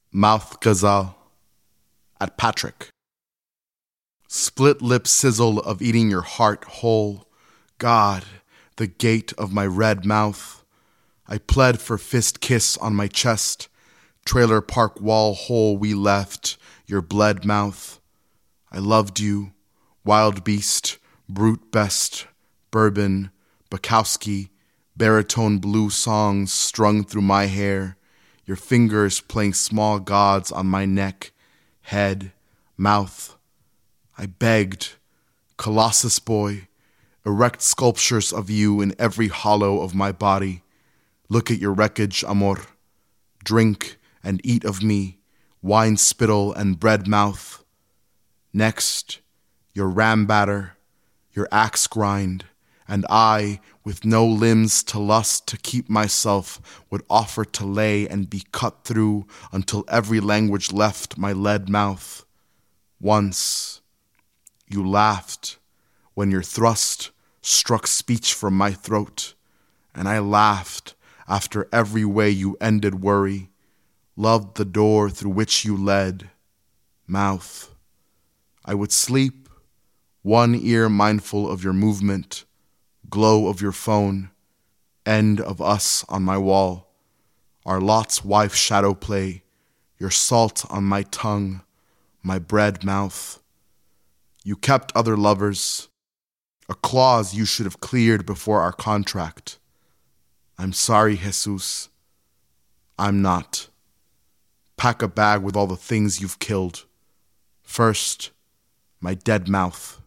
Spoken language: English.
Mouth Ghazal at Patrick. Split lip sizzle of eating your heart whole. God, the gate of my red mouth. I pled for fist kiss on my chest. Trailer park wall hole we left, your bled mouth. I loved you, wild beast, brute best, bourbon, Bukowski, baritone blue songs strung through my hair. Your fingers playing small gods on my neck, head, mouth. I begged, Colossus boy, erect sculptures of you in every hollow of my body. Look at your wreckage, amor. Drink and eat of me, wine spittle and bread mouth. Next, your ram batter, your axe grind, and I, with no limbs to lust to keep myself, would offer to lay and be cut through until every language left my lead mouth. Once, you laughed when your thrust struck speech from my throat, and I laughed after every way you ended worry, loved the door through which you led, mouth. I would sleep, one ear mindful of your movement, glow of your phone, end of us on my wall, our Lot's wife shadow play, your salt on my tongue, my bread mouth. You kept other lovers, a clause you should have cleared before our contract. I'm sorry, Jesus. I'm not. Pack a bag with all the things you've killed. First, my dead mouth.